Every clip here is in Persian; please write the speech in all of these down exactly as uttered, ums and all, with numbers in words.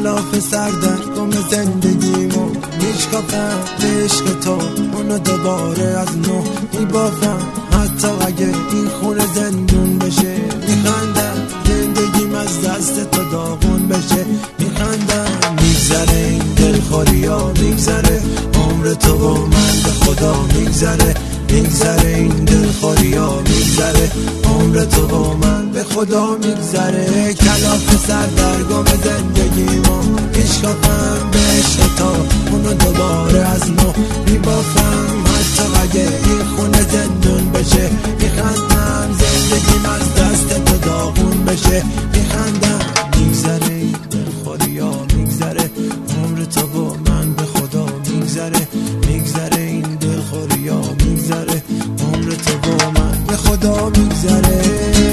کلاف سردرگم زندگیمو میشکافم به عشق تو، اونو دوباره از نو میبافم. حتی اگه این خونه زندون بشه میخندم، زندگیم از دست تو داغون بشه میخندم. میگذره این دلخوری ها میگذره، عمر تو با من به خدا میگذره. میگذره این دلخوری ها میگذره، عمر تو با من به خدا میگذره. کلاف سردرگم زندگیمو میشکافم به عشق تو، اونو دوباره از نو میبافم. حتی اگه این خونه زندون بشه میخندم، زندگیم از دست تو داغون بشه میخندم. میگذره این دلخوری ها میگذره، عمر تو با من به خدا میگذره. میگذره این دلخوری ها میگذره، عمر تو با من به خدا میگذره.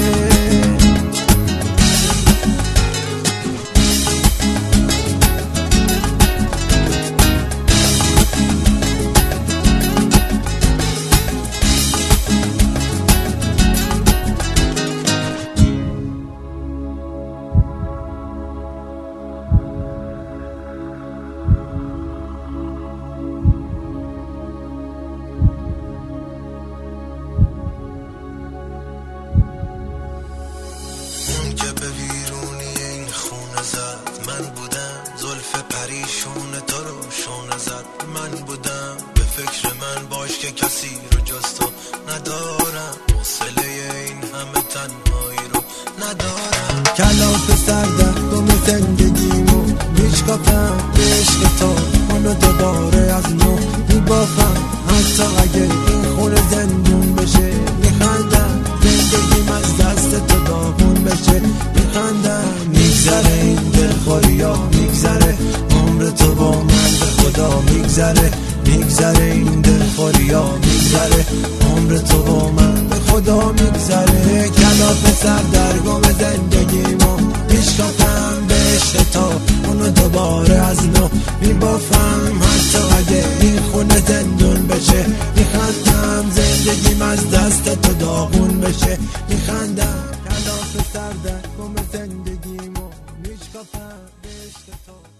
من بودم زلف پریشون تو رو شونه زد، من بودم به فکر من باش که کسی رو جز تو ندارم، حوصله این همه تنهایی رو ندارم. کلاف سردرگم زندگیمو میشکافم به عشق تو، اونو دوباره از نو میبافم. حتی اگه این خونه زندون بشه میخندم، زندگیم از دست تو داغون بشه میخندم. میگذره این دلخوری ها میگذره، عمر تو با من به خدا میگذره. میگذره این دلخوری ها میگذره، عمر تو با من به خدا میگذره. کلاف سردرگم زندگیمو میشکافم به عشق تو، اونو دوباره از نو میبافم. حتی اگه این خونه زندون بشه میخندم، زندگیم از دست تو داغون بشه میخندم. کلاف سردرگم زندگیمو میشکافم به عشق تو.